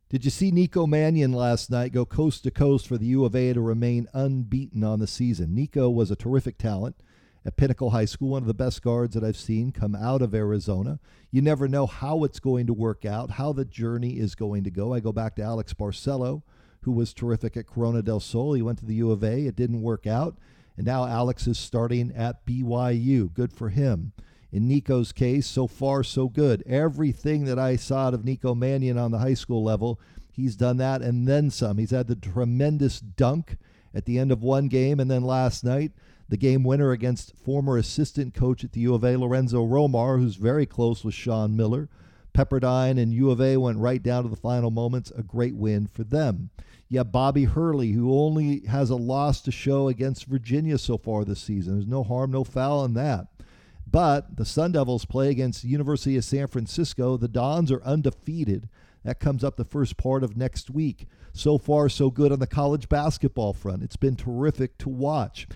Did you see Nico Mannion last night go coast to coast for the U of A to remain unbeaten on the season? Nico was a terrific talent at Pinnacle High School, one of the best guards that I've seen come out of Arizona. You never know how it's going to work out, how the journey is going to go. I go back to Alex Barcelo, who was terrific at Corona del Sol. He went to the U of A. It didn't work out. And now Alex is starting at BYU. Good for him. In Nico's case, so far, so good. Everything that I saw out of Nico Mannion on the high school level, he's done that and then some. He's had the tremendous dunk at the end of one game, and then last night, the game winner against former assistant coach at the U of A, Lorenzo Romar, who's very close with Sean Miller. Pepperdine and U of A went right down to the final moments. A great win for them. You have Bobby Hurley, who only has a loss to show against Virginia so far this season. There's no harm, no foul in that. But the Sun Devils play against the University of San Francisco. The Dons are undefeated. That comes up the first part of next week. So far, so good on the college basketball front. It's been terrific to watch.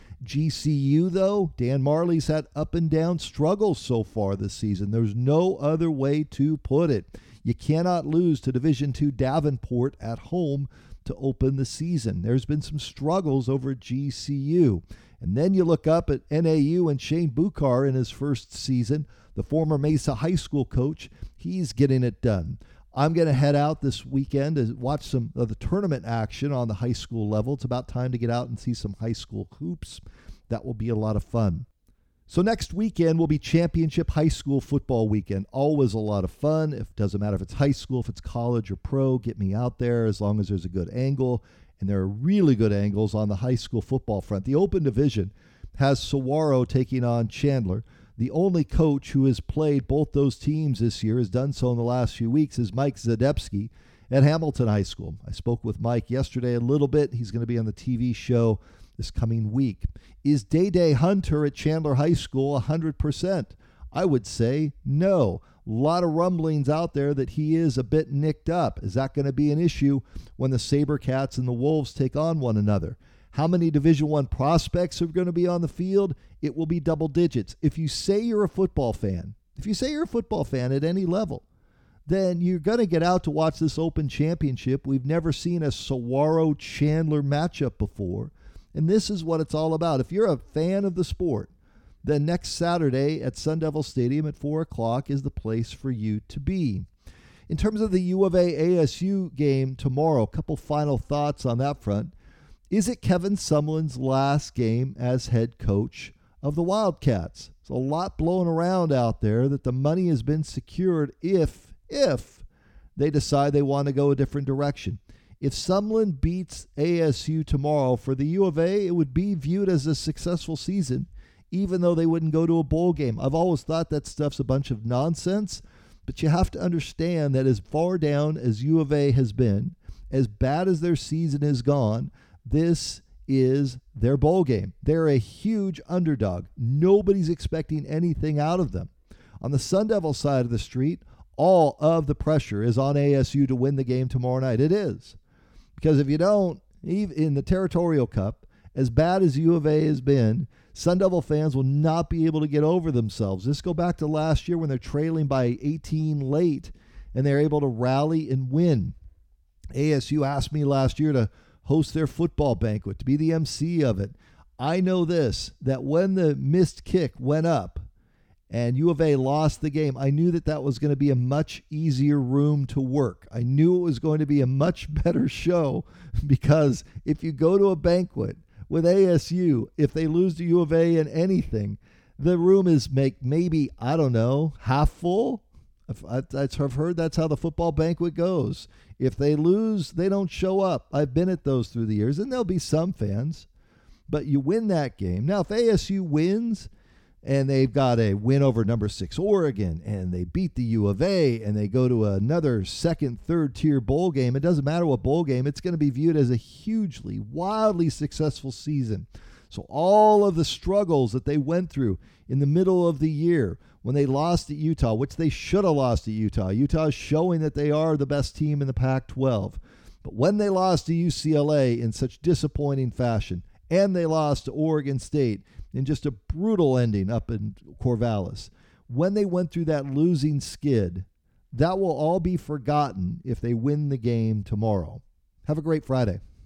GCU, though, Dan Marley's had up and down struggles so far this season. There's no other way to put it. You cannot lose to Division II Davenport at home to open the season. There's been some struggles over at GCU. And then you look up at NAU and Shane Buchar in his first season, the former Mesa High School coach. He's getting it done. I'm going to head out this weekend to watch some of the tournament action on the high school level. It's about time to get out and see some high school hoops. That will be a lot of fun. So next weekend will be Championship High School Football Weekend. Always a lot of fun. It doesn't matter if it's high school, if it's college or pro, get me out there as long as there's a good angle. And there are really good angles on the high school football front. The Open Division has Saguaro taking on Chandler. The only coach who has played both those teams this year, has done so in the last few weeks, is Mike Zadebski at Hamilton High School. I spoke with Mike yesterday a little bit. He's going to be on the TV show this coming week. Is Day Hunter at Chandler High School 100%? I would say no. A lot of rumblings out there that he is a bit nicked up. Is that going to be an issue when the SaberCats and the Wolves take on one another? How many Division I prospects are going to be on the field? It will be double digits. If you say you're a football fan at any level, then you're going to get out to watch this Open Championship. We've never seen a Saguaro-Chandler matchup before, and this is what it's all about. If you're a fan of the sport, then next Saturday at Sun Devil Stadium at 4 o'clock is the place for you to be. In terms of the U of A ASU game tomorrow, a couple final thoughts on that front. Is it Kevin Sumlin's last game as head coach of the Wildcats? There's a lot blown around out there that the money has been secured if they decide they want to go a different direction. If Sumlin beats ASU tomorrow for the U of A, it would be viewed as a successful season, even though they wouldn't go to a bowl game. I've always thought that stuff's a bunch of nonsense, but you have to understand that as far down as U of A has been, as bad as their season has gone, this is their bowl game. They're a huge underdog. Nobody's expecting anything out of them. On the Sun Devil side of the street, all of the pressure is on ASU to win the game tomorrow night. It is. Because if you don't, even in the Territorial Cup, as bad as U of A has been, Sun Devil fans will not be able to get over themselves. Just go back to last year when they're trailing by 18 late and they're able to rally and win. ASU asked me last year to host their football banquet, to be the MC of it. I know this, that when the missed kick went up and U of A lost the game, I knew that that was going to be a much easier room to work. I knew it was going to be a much better show because if you go to a banquet with ASU, if they lose to U of A in anything, the room is maybe, I don't know, half full. I've heard that's how the football banquet goes. If they lose, they don't show up. I've been at those through the years, and there'll be some fans. But you win that game. Now, if ASU wins, and they've got a win over number 6 Oregon, and they beat the U of A, and they go to another second, third-tier bowl game, it doesn't matter what bowl game, it's going to be viewed as a hugely, wildly successful season. So all of the struggles that they went through in the middle of the year when they lost at Utah, which they should have lost at Utah. Utah is showing that they are the best team in the Pac-12. But when they lost to UCLA in such disappointing fashion, and they lost to Oregon State in just a brutal ending up in Corvallis, when they went through that losing skid, That will all be forgotten if they win the game tomorrow. Have a great Friday.